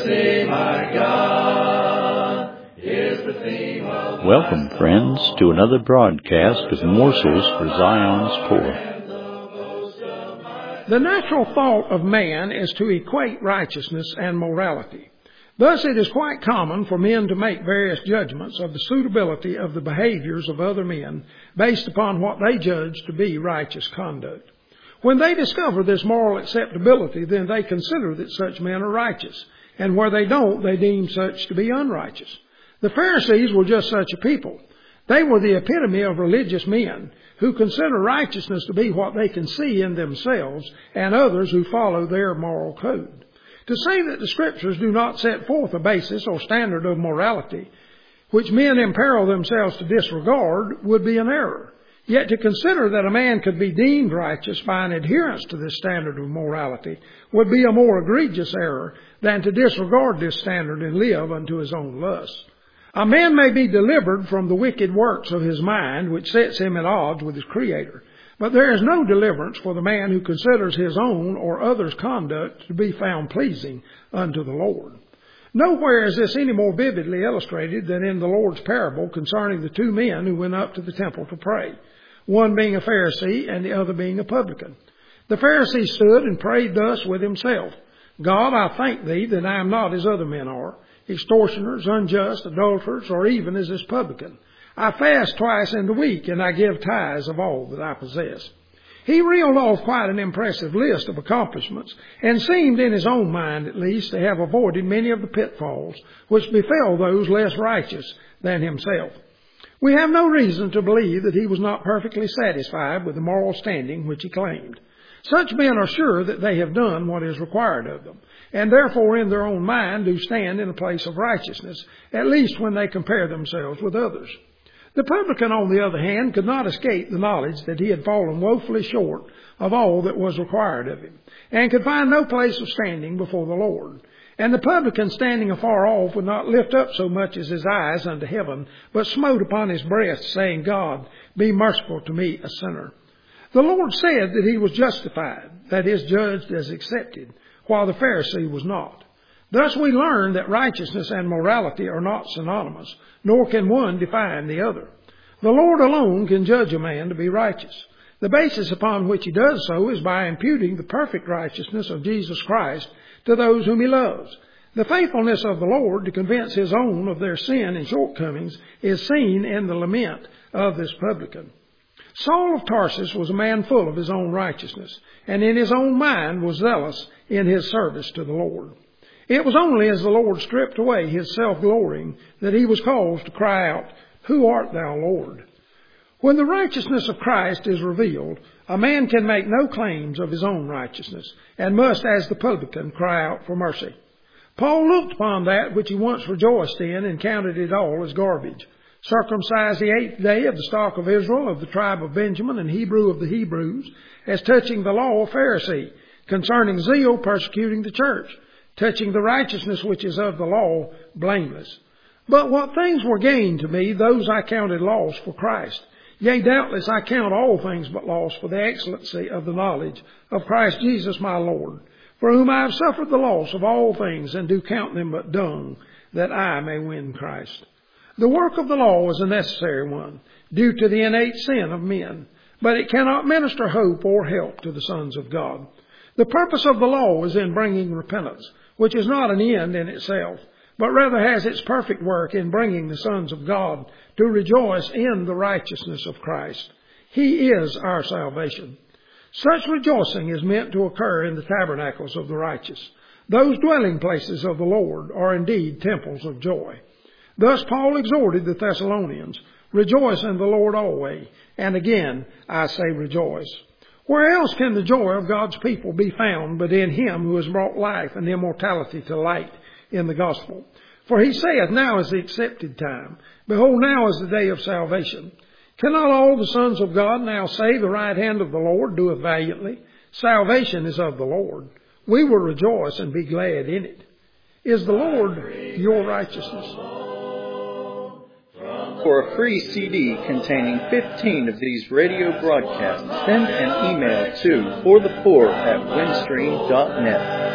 theme, my God, is the theme of Welcome, friends, to another broadcast of Morsels for Zion's Poor. The natural thought of man is to equate righteousness and morality. Thus, it is quite common for men to make various judgments of the suitability of the behaviors of other men based upon what they judge to be righteous conduct. When they discover this moral acceptability, then they consider that such men are righteous, and where they don't, they deem such to be unrighteous. The Pharisees were just such a people. They were the epitome of religious men who consider righteousness to be what they can see in themselves and others who follow their moral code. To say that the Scriptures do not set forth a basis or standard of morality which men imperil themselves to disregard would be an error. Yet to consider that a man could be deemed righteous by an adherence to this standard of morality would be a more egregious error than to disregard this standard and live unto his own lusts. A man may be delivered from the wicked works of his mind, which sets him at odds with his Creator. But there is no deliverance for the man who considers his own or others' conduct to be found pleasing unto the Lord. Nowhere is this any more vividly illustrated than in the Lord's parable concerning the two men who went up to the temple to pray, one being a Pharisee and the other being a publican. The Pharisee stood and prayed thus with himself, God, I thank thee that I am not as other men are, extortioners, unjust, adulterers, or even as this publican. I fast twice in the week, and I give tithes of all that I possess. He reeled off quite an impressive list of accomplishments, and seemed, in his own mind at least, to have avoided many of the pitfalls which befell those less righteous than himself. We have no reason to believe that he was not perfectly satisfied with the moral standing which he claimed. Such men are sure that they have done what is required of them, and therefore in their own mind do stand in a place of righteousness, at least when they compare themselves with others. The publican, on the other hand, could not escape the knowledge that he had fallen woefully short of all that was required of him, and could find no place of standing before the Lord. And the publican, standing afar off, would not lift up so much as his eyes unto heaven, but smote upon his breast, saying, God, be merciful to me, a sinner. The Lord said that he was justified, that is, judged as accepted, while the Pharisee was not. Thus we learn that righteousness and morality are not synonymous, nor can one define the other. The Lord alone can judge a man to be righteous. The basis upon which he does so is by imputing the perfect righteousness of Jesus Christ to those whom he loves. The faithfulness of the Lord to convince his own of their sin and shortcomings is seen in the lament of this publican. Saul of Tarsus was a man full of his own righteousness, and in his own mind was zealous in his service to the Lord. It was only as the Lord stripped away his self-glorying that he was caused to cry out, Who art thou, Lord? When the righteousness of Christ is revealed, a man can make no claims of his own righteousness, and must, as the publican, cry out for mercy. Paul looked upon that which he once rejoiced in and counted it all as garbage. Circumcised the 8th day of the stock of Israel, of the tribe of Benjamin, and Hebrew of the Hebrews, as touching the law, a Pharisee, concerning zeal, persecuting the church, touching the righteousness which is of the law, blameless. But what things were gained to me, those I counted loss for Christ. Yea, doubtless I count all things but loss for the excellency of the knowledge of Christ Jesus my Lord, for whom I have suffered the loss of all things, and do count them but dung, that I may win Christ. The work of the law is a necessary one, due to the innate sin of men, but it cannot minister hope or help to the sons of God. The purpose of the law is in bringing repentance, which is not an end in itself, but rather has its perfect work in bringing the sons of God to rejoice in the righteousness of Christ. He is our salvation. Such rejoicing is meant to occur in the tabernacles of the righteous. Those dwelling places of the Lord are indeed temples of joy. Thus Paul exhorted the Thessalonians, Rejoice in the Lord always, and again I say rejoice. Where else can the joy of God's people be found but in him who has brought life and immortality to light in the gospel? For he saith, Now is the accepted time. Behold, now is the day of salvation. Cannot all the sons of God now say, The right hand of the Lord doeth valiantly? Salvation is of the Lord. We will rejoice and be glad in it. Is the Lord your righteousness? For a free CD containing 15 of these radio broadcasts, send an email to forthepoor@windstream.net.